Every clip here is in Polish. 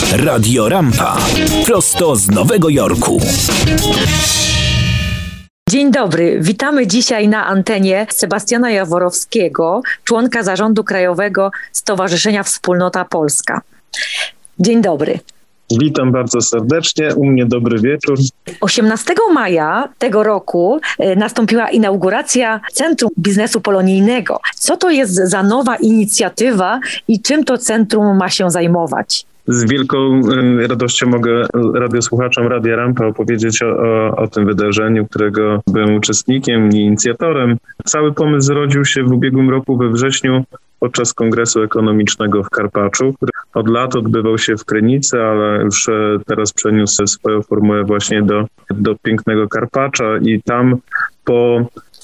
Radio Rampa. Prosto z Nowego Jorku. Dzień dobry. Witamy dzisiaj na antenie Sebastiana Jaworowskiego, członka zarządu Krajowego Stowarzyszenia Wspólnota Polska. Dzień dobry. Witam bardzo serdecznie. U mnie dobry wieczór. 18 maja tego roku nastąpiła inauguracja Centrum Biznesu Polonijnego. Co to jest za nowa inicjatywa i czym to centrum ma się zajmować? Z wielką radością mogę radiosłuchaczom Radia Rampa opowiedzieć o tym wydarzeniu, którego byłem uczestnikiem i inicjatorem. Cały pomysł zrodził się w ubiegłym roku we wrześniu podczas Kongresu Ekonomicznego w Karpaczu, który od lat odbywał się w Krynicy, ale już teraz przeniósł swoją formułę właśnie do pięknego Karpacza i tam po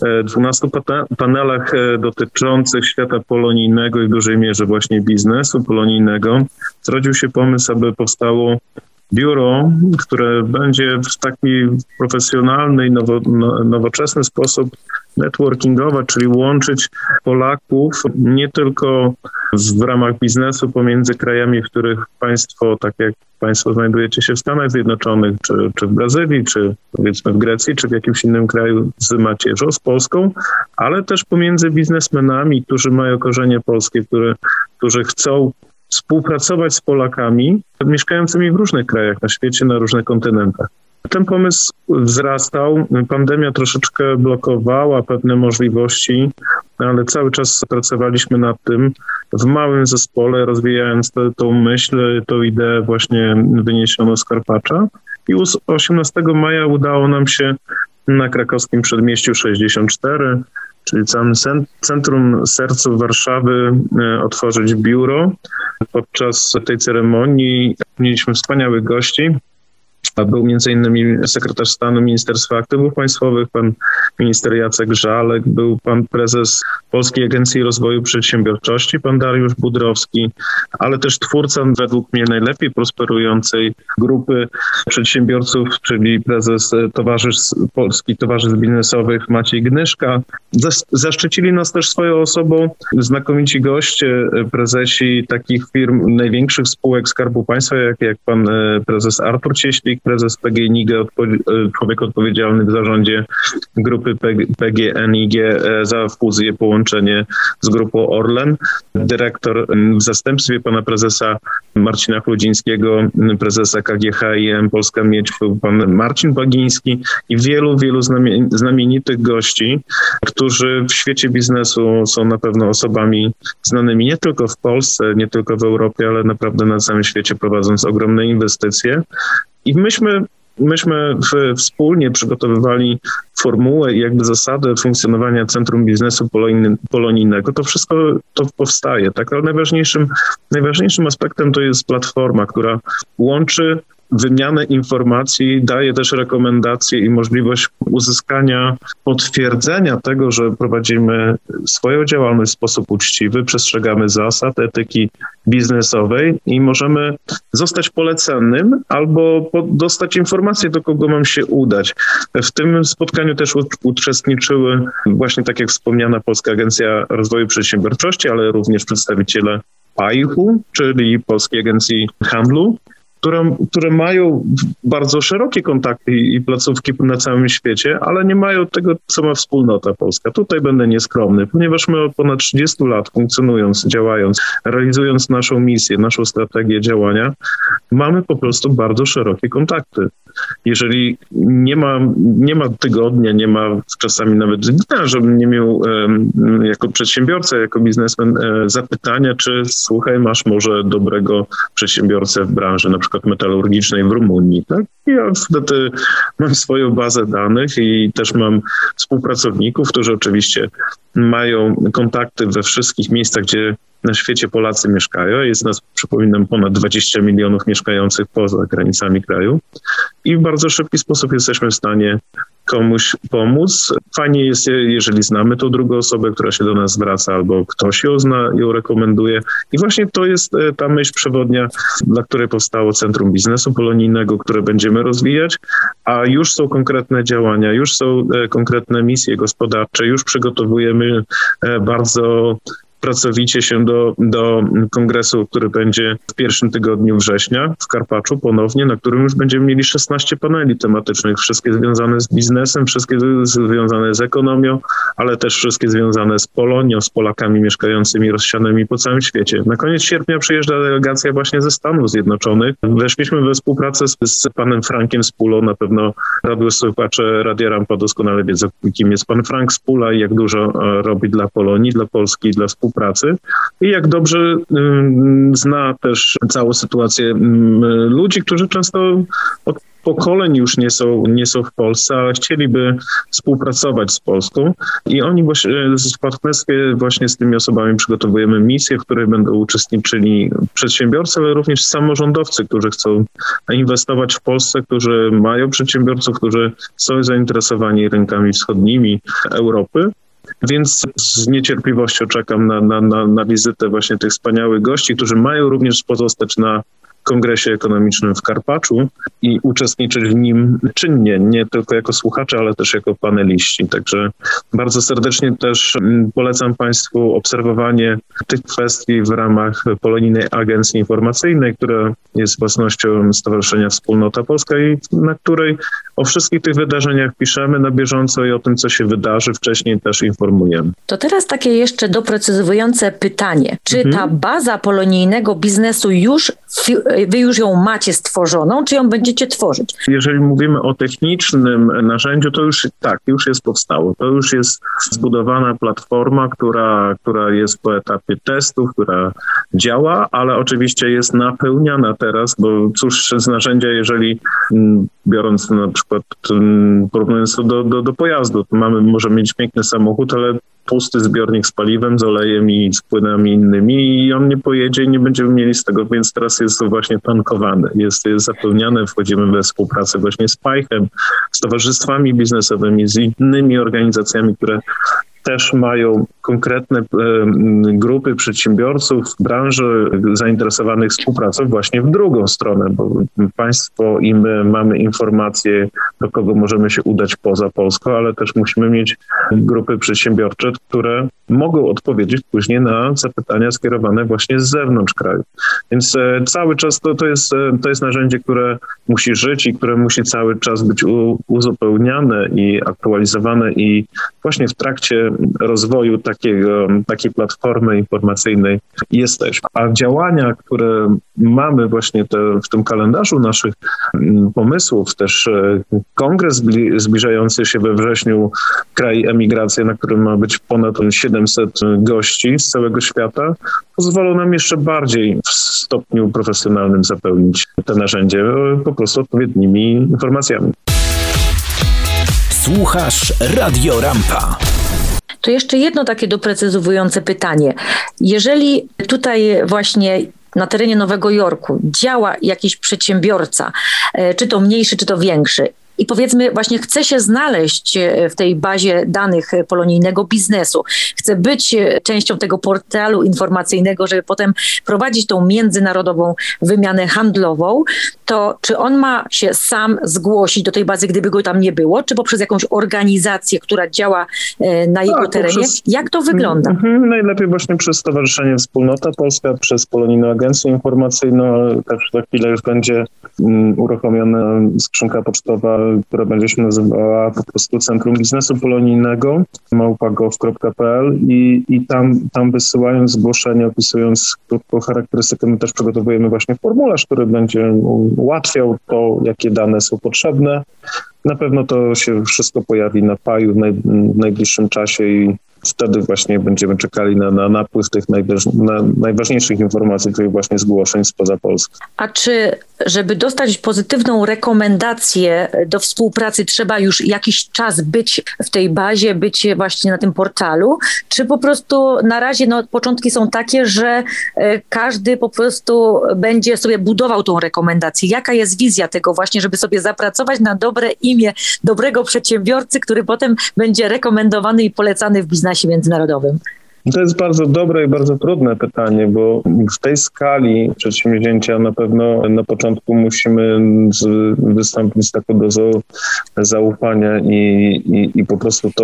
12 panelach dotyczących świata polonijnego i w dużej mierze właśnie biznesu polonijnego zrodził się pomysł, aby powstało biuro, które będzie w taki profesjonalny i nowoczesny sposób networkingować, czyli łączyć Polaków nie tylko w ramach biznesu pomiędzy krajami, w których państwo, tak jak państwo znajdujecie się w Stanach Zjednoczonych, czy w Brazylii, czy powiedzmy w Grecji, czy w jakimś innym kraju z macierzą, z Polską, ale też pomiędzy biznesmenami, którzy mają korzenie polskie, którzy chcą współpracować z Polakami mieszkającymi w różnych krajach na świecie, na różnych kontynentach. Ten pomysł wzrastał, pandemia troszeczkę blokowała pewne możliwości, ale cały czas pracowaliśmy nad tym w małym zespole, rozwijając tą myśl, tą ideę właśnie wyniesioną z Karpacza. I 18 maja udało nam się na krakowskim przedmieściu 64, czyli całym centrum, sercu Warszawy, otworzyć biuro. Podczas tej ceremonii mieliśmy wspaniałych gości. Był m.in. sekretarz stanu Ministerstwa Aktywów Państwowych, pan minister Jacek Żalek, był pan prezes Polskiej Agencji Rozwoju Przedsiębiorczości, pan Dariusz Budrowski, ale też twórca według mnie najlepiej prosperującej grupy przedsiębiorców, czyli prezes Polskich Towarzystw Biznesowych Maciej Gnyszka. Zaszczycili nas też swoją osobą znakomici goście, prezesi takich firm, największych spółek Skarbu Państwa, jak pan prezes Artur Cieślik, prezes PGNiG, człowiek odpowiedzialny w zarządzie grupy PGNiG za fuzję, połączenie z grupą Orlen, dyrektor w zastępstwie pana prezesa Marcina Chludzińskiego, prezesa KGHiM Polska Miedź, pan Marcin Bagiński i wielu znamienitych gości, którzy w świecie biznesu są na pewno osobami znanymi nie tylko w Polsce, nie tylko w Europie, ale naprawdę na całym świecie, prowadząc ogromne inwestycje. I myśmy wspólnie przygotowywali formułę i jakby zasadę funkcjonowania Centrum Biznesu Polonijnego. To wszystko to powstaje, tak? Ale najważniejszym aspektem to jest platforma, która łączy wymianę informacji, daje też rekomendacje i możliwość uzyskania potwierdzenia tego, że prowadzimy swoją działalność w sposób uczciwy, przestrzegamy zasad etyki biznesowej i możemy zostać polecennym albo dostać informację, do kogo mam się udać. W tym spotkaniu też uczestniczyły właśnie, tak jak wspomniana, Polska Agencja Rozwoju Przedsiębiorczości, ale również przedstawiciele PAIH-u, czyli Polskiej Agencji Handlu, które mają bardzo szerokie kontakty i placówki na całym świecie, ale nie mają tego, co ma Wspólnota Polska. Tutaj będę nieskromny, ponieważ my od ponad 30 lat funkcjonując, działając, realizując naszą misję, naszą strategię działania, mamy po prostu bardzo szerokie kontakty. Jeżeli nie ma tygodnia, nie ma czasami nawet dnia, żebym nie miał jako przedsiębiorca, jako biznesmen zapytania, czy słuchaj, masz może dobrego przedsiębiorcę w branży, na przykład metalurgicznej w Rumunii, tak? Ja wtedy mam swoją bazę danych i też mam współpracowników, którzy oczywiście mają kontakty we wszystkich miejscach, gdzie na świecie Polacy mieszkają. Jest nas, przypominam, ponad 20 milionów mieszkających poza granicami kraju i w bardzo szybki sposób jesteśmy w stanie komuś pomóc. Fajnie jest, jeżeli znamy tą drugą osobę, która się do nas zwraca, albo ktoś ją zna, ją rekomenduje. I właśnie to jest ta myśl przewodnia, dla której powstało Centrum Biznesu Polonijnego, które będziemy rozwijać, a już są konkretne działania, już są konkretne misje gospodarcze, już przygotowujemy bardzo pracowicie się do kongresu, który będzie w pierwszym tygodniu września w Karpaczu ponownie, na którym już będziemy mieli 16 paneli tematycznych, wszystkie związane z biznesem, wszystkie związane z ekonomią, ale też wszystkie związane z Polonią, z Polakami mieszkającymi rozsianymi po całym świecie. Na koniec sierpnia przyjeżdża delegacja właśnie ze Stanów Zjednoczonych. Weszliśmy we współpracę z panem Frankiem Spulą. Na pewno słuchacze Radia Rampa doskonale wiedzą, kim jest pan Frank Spula i jak dużo robi dla Polonii, dla Polski, dla współpracy. I jak dobrze zna też całą sytuację ludzi, którzy często od pokoleń już nie są w Polsce, ale chcieliby współpracować z Polską i oni właśnie w partnerstwie właśnie z tymi osobami przygotowujemy misję, w której będą uczestniczyli przedsiębiorcy, ale również samorządowcy, którzy chcą inwestować w Polsce, którzy mają przedsiębiorców, którzy są zainteresowani rynkami wschodnimi Europy. Więc z niecierpliwością czekam na wizytę właśnie tych wspaniałych gości, którzy mają również pozostać na Kongresie Ekonomicznym w Karpaczu i uczestniczyć w nim czynnie, nie tylko jako słuchacze, ale też jako paneliści. Także bardzo serdecznie też polecam Państwu obserwowanie tych kwestii w ramach Polonijnej Agencji Informacyjnej, która jest własnością Stowarzyszenia Wspólnota Polska i na której o wszystkich tych wydarzeniach piszemy na bieżąco i o tym, co się wydarzy wcześniej też informujemy. To teraz takie jeszcze doprecyzowujące pytanie. Czy ta baza polonijnego biznesu wy już ją macie stworzoną, czy ją będziecie tworzyć? Jeżeli mówimy o technicznym narzędziu, to już jest powstało. To już jest zbudowana platforma, która jest po etapie testów, która działa, ale oczywiście jest napełniana teraz, bo cóż z narzędzia, jeżeli biorąc na przykład, porównując to do pojazdu, to możemy mieć piękny samochód, ale pusty zbiornik z paliwem, z olejem i z płynami innymi i on nie pojedzie i nie będziemy mieli z tego, więc teraz jest to właśnie tankowany, jest zapełniane, wchodzimy we współpracę właśnie z Pajchem, z towarzystwami biznesowymi, z innymi organizacjami, które też mają konkretne grupy przedsiębiorców, branży zainteresowanych współpracą właśnie w drugą stronę, bo państwo i my mamy informacje, do kogo możemy się udać poza Polską, ale też musimy mieć grupy przedsiębiorcze, które mogą odpowiedzieć później na zapytania skierowane właśnie z zewnątrz kraju. Więc cały czas to jest narzędzie, które musi żyć i które musi cały czas być uzupełniane i aktualizowane i właśnie w trakcie rozwoju takiej platformy informacyjnej jesteśmy. A działania, które mamy właśnie w tym kalendarzu naszych pomysłów, też kongres zbliżający się we wrześniu, kraj emigracji, na którym ma być ponad 700 gości z całego świata, pozwolą nam jeszcze bardziej w stopniu profesjonalnym zapełnić te narzędzie po prostu odpowiednimi informacjami. Słuchasz Radio Rampa. To jeszcze jedno takie doprecyzowujące pytanie. Jeżeli tutaj właśnie na terenie Nowego Jorku działa jakiś przedsiębiorca, czy to mniejszy, czy to większy, i powiedzmy właśnie chce się znaleźć w tej bazie danych polonijnego biznesu, chce być częścią tego portalu informacyjnego, żeby potem prowadzić tą międzynarodową wymianę handlową, to czy on ma się sam zgłosić do tej bazy, gdyby go tam nie było, czy poprzez jakąś organizację, która działa na jego terenie? Jak to wygląda? Najlepiej właśnie przez Stowarzyszenie Wspólnota Polska, przez Polonijną Agencję Informacyjną, ale też za chwilę już będzie uruchomiona skrzynka pocztowa, która będzie się nazywała po prostu Centrum Biznesu Polonijnego, @gov.pl i tam wysyłając zgłoszenie, opisując krótką charakterystykę, my też przygotowujemy właśnie formularz, który będzie ułatwiał to, jakie dane są potrzebne. Na pewno to się wszystko pojawi na Paju w najbliższym czasie i wtedy właśnie będziemy czekali na napływ tych najważniejszych informacji, tych właśnie zgłoszeń spoza Polski. A czy, żeby dostać pozytywną rekomendację do współpracy, trzeba już jakiś czas być w tej bazie, być właśnie na tym portalu? Czy po prostu na razie początki są takie, że każdy po prostu będzie sobie budował tą rekomendację? Jaka jest wizja tego właśnie, żeby sobie zapracować na dobre imię dobrego przedsiębiorcy, który potem będzie rekomendowany i polecany w biznesie międzynarodowym? To jest bardzo dobre i bardzo trudne pytanie, bo w tej skali przedsięwzięcia na pewno na początku musimy wystąpić z taką dozą zaufania i po prostu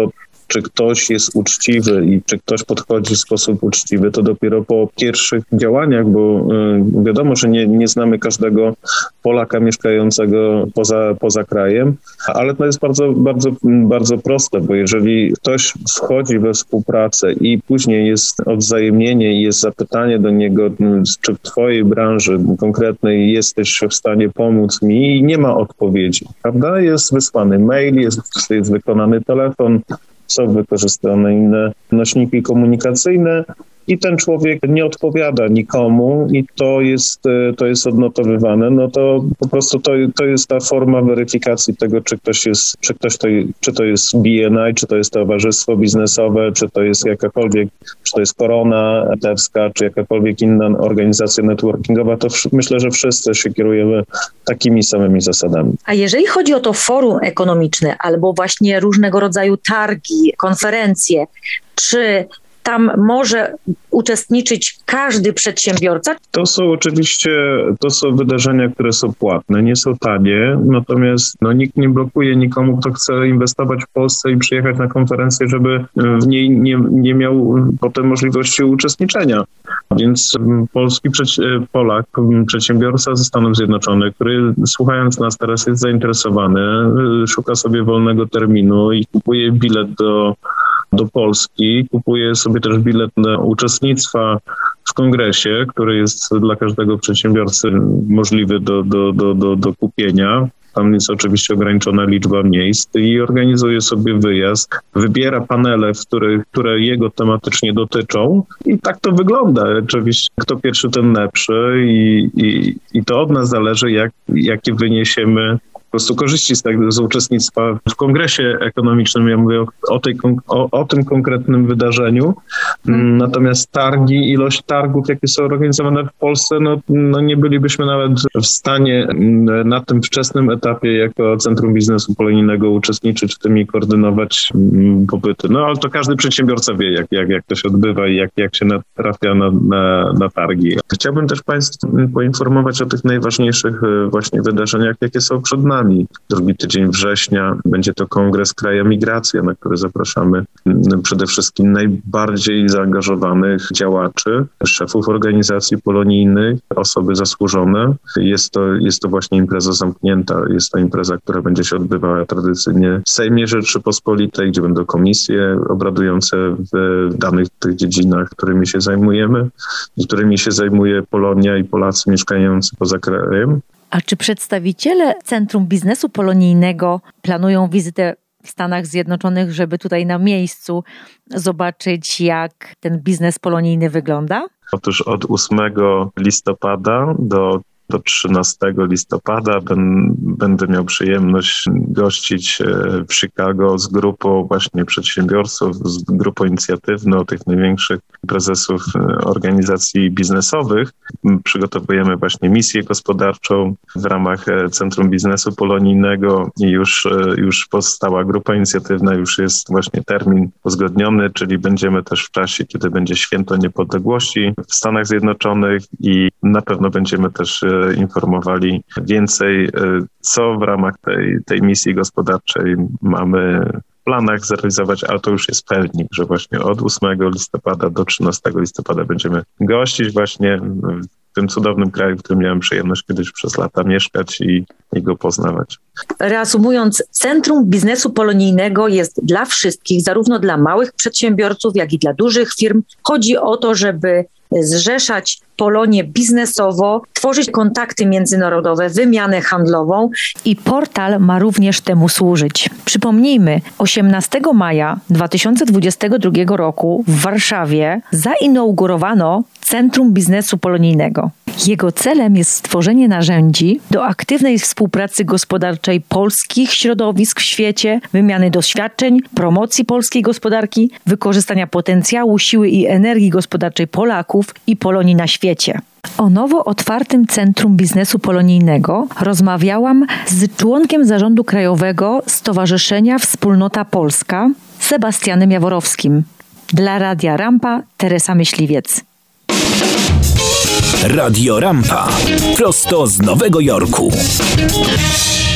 czy ktoś jest uczciwy i czy ktoś podchodzi w sposób uczciwy, to dopiero po pierwszych działaniach, bo wiadomo, że nie znamy każdego Polaka mieszkającego poza krajem, ale to jest bardzo, bardzo, bardzo proste, bo jeżeli ktoś wchodzi we współpracę i później jest odwzajemnienie i jest zapytanie do niego, czy w twojej branży konkretnej jesteś w stanie pomóc mi i nie ma odpowiedzi, prawda? Jest wysłany mail, jest wykonany telefon, są wykorzystane inne nośniki komunikacyjne i ten człowiek nie odpowiada nikomu i to jest odnotowywane, no to po prostu to jest ta forma weryfikacji tego, czy to jest BNI, czy to jest towarzystwo biznesowe, czy to jest czy to jest Korona Eterska, czy jakakolwiek inna organizacja networkingowa, to myślę, że wszyscy się kierujemy takimi samymi zasadami. A jeżeli chodzi o to forum ekonomiczne albo właśnie różnego rodzaju targi, konferencje, czy tam może uczestniczyć każdy przedsiębiorca? To są wydarzenia, które są płatne, nie są tanie, natomiast nikt nie blokuje nikomu, kto chce inwestować w Polsce i przyjechać na konferencję, żeby w niej nie miał potem możliwości uczestniczenia. Więc Polak, przedsiębiorca ze Stanów Zjednoczonych, który słuchając nas teraz jest zainteresowany, szuka sobie wolnego terminu i kupuje bilet do Polski, kupuje sobie też bilet na uczestnictwa w kongresie, który jest dla każdego przedsiębiorcy możliwy do kupienia. Tam jest oczywiście ograniczona liczba miejsc i organizuje sobie wyjazd, wybiera panele, które jego tematycznie dotyczą i tak to wygląda. Oczywiście kto pierwszy, ten lepszy i to od nas zależy, jakie wyniesiemy po prostu korzyści z uczestnictwa w kongresie ekonomicznym. Ja mówię o tym konkretnym wydarzeniu. Natomiast ilość targów, jakie są organizowane w Polsce, nie bylibyśmy nawet w stanie na tym wczesnym etapie jako Centrum Biznesu Polonijnego uczestniczyć w tym i koordynować pobyty. Ale to każdy przedsiębiorca wie, jak to się odbywa i jak się trafia na targi. Chciałbym też Państwu poinformować o tych najważniejszych właśnie wydarzeniach, jakie są przed nami. Drugi tydzień września będzie to Kongres Kraja Migracja, na który zapraszamy przede wszystkim najbardziej zaangażowanych działaczy, szefów organizacji polonijnych, osoby zasłużone. Jest to właśnie impreza zamknięta. Jest to impreza, która będzie się odbywała tradycyjnie w Sejmie Rzeczypospolitej, gdzie będą komisje obradujące w danych tych dziedzinach, którymi się zajmujemy i którymi się zajmuje Polonia i Polacy mieszkający poza krajem. A czy przedstawiciele Centrum Biznesu Polonijnego planują wizytę w Stanach Zjednoczonych, żeby tutaj na miejscu zobaczyć, jak ten biznes polonijny wygląda? Otóż od 8 listopada do 13 listopada będę miał przyjemność gościć w Chicago z grupą właśnie przedsiębiorców, z grupą inicjatywną tych największych prezesów organizacji biznesowych. Przygotowujemy właśnie misję gospodarczą w ramach Centrum Biznesu Polonijnego i już powstała grupa inicjatywna, już jest właśnie termin uzgodniony, czyli będziemy też w czasie, kiedy będzie Święto Niepodległości w Stanach Zjednoczonych i na pewno będziemy też informowali więcej, co w ramach tej misji gospodarczej mamy w planach zrealizować, ale to już jest pewnik, że właśnie od 8 listopada do 13 listopada będziemy gościć właśnie w tym cudownym kraju, w którym miałem przyjemność kiedyś przez lata mieszkać i go poznawać. Reasumując, Centrum Biznesu Polonijnego jest dla wszystkich, zarówno dla małych przedsiębiorców, jak i dla dużych firm. Chodzi o to, żeby zrzeszać Polonię biznesowo, tworzyć kontakty międzynarodowe, wymianę handlową. I portal ma również temu służyć. Przypomnijmy, 18 maja 2022 roku w Warszawie zainaugurowano Centrum Biznesu Polonijnego. Jego celem jest stworzenie narzędzi do aktywnej współpracy gospodarczej polskich środowisk w świecie, wymiany doświadczeń, promocji polskiej gospodarki, wykorzystania potencjału, siły i energii gospodarczej Polaków i Polonii na świecie. O nowo otwartym Centrum Biznesu Polonijnego rozmawiałam z członkiem zarządu krajowego Stowarzyszenia Wspólnota Polska, Sebastianem Jaworowskim. Dla Radia Rampa, Teresa Myśliwiec. Radio Rampa. Prosto z Nowego Jorku.